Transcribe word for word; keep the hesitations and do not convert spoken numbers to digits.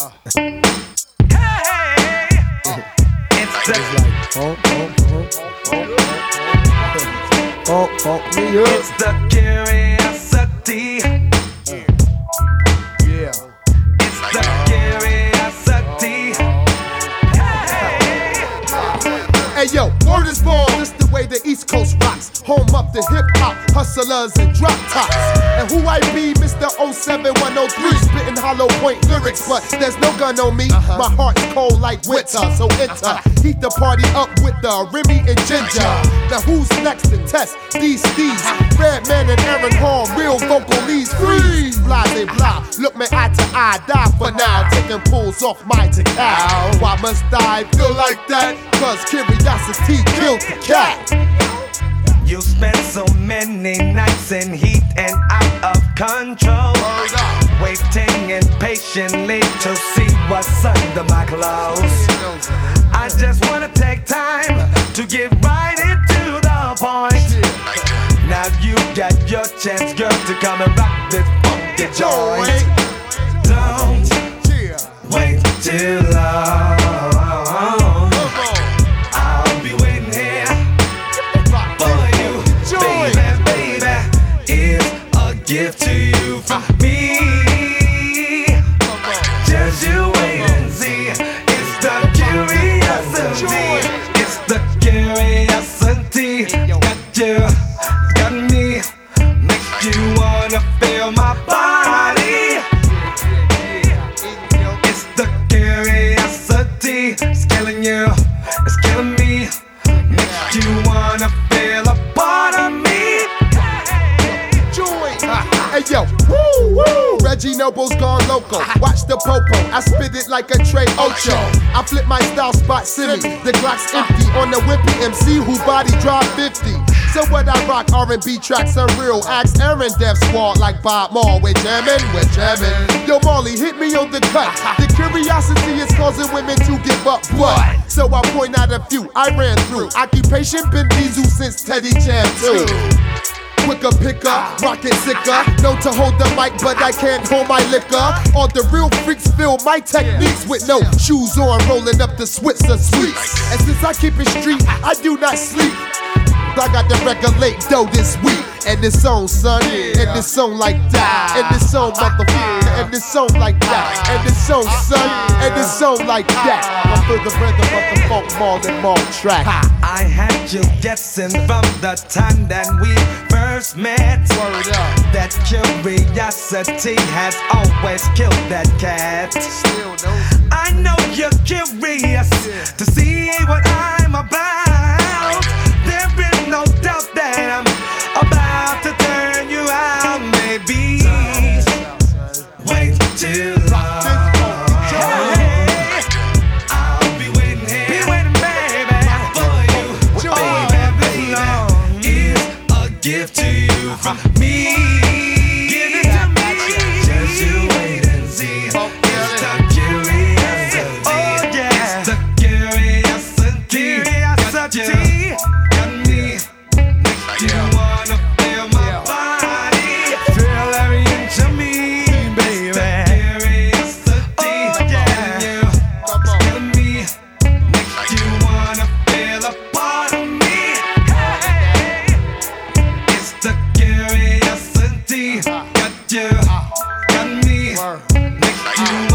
Uh. Hey, it's the like, oh, oh, oh, oh, oh, oh, oh, me up. It's the curiosity. Yeah. It's the curiosity. Hey, yo, word is born. This the way the East Coast rocks. Home up the hip hop hustlers and drop tops. And who I be, Mister oh seven one oh three, spitting hollow point lyrics, but there's no gun on me. Uh-huh. My heart's cold like winter, so enter. Heat the party up with the Remy and Ginger. Now who's next to test these steeds? Redman and Aaron Hall, real vocal leads. Freeze, blase blah. Look me eye to eye, die for now. Taking pulls off my decal. Why must I feel like that? Cause curiosity killed the cat. You spent so many nights in heat and out of control, waiting impatiently to see what's under my clothes. I just wanna take time to get right into the point. Now you got your chance, girl, to come and rock this funky joint. Don't wait too long. I'll be waiting here for you, baby, baby. It's a gift to you from me. Just you wait and see. It's the curiosity. It's the curiosity. Got you, got me. Makes you wanna feel my body. It's the curiosity. It's killing you. It's killing me. Makes you wanna feel a part of me. Hey yo, woo woo. Reggie Noble's gone loco. Watch the popo. I spit it like a Trey Ocho. I flip my style spot silly. The Glock's empty on the Wimpy M C who body drop fifty. So what I rock R and B tracks unreal. Ask Aaron Dev Squad like Bob Maul. We're jamming, we're jamming. Yo Marley, hit me on the cut. The curiosity is causing women to give up blood. So I point out a few I ran through. Occupation been Diesel since Teddy Jam too. Quicker picker, rocket sicker. Known to hold the mic, but I can't hold my liquor. All the real freaks feel my techniques with no shoes on, rolling up the Switzer sweets. And since I keep it street, I do not sleep. I got to regulate dough this week. And this song, son, and this song like that. And this song, motherfucker, and this song like that. And this song, son, and this song like that. I feel the rhythm of the funk more than more track. I had you guessing from the time that we first met. Word up. That curiosity has always killed that cat. I know you're curious to see what I'm about. There is no doubt that I'm about to turn you out, maybe. Wait too long. Hey, I'll be waiting here. Be waiting, baby, for you. Baby, baby, it's a gift to you from me. Give it to me. Just you wait and see. It's the curiosity. Oh yeah. It's the curiosity. Curiosity. Got me. Make you wanna feel my body. Feel every inch of me, baby. It's the curiosity. Oh yeah. It's killing me. Make you wanna feel a part of me. Hey. It's the curiosity. Got you, got me. Make you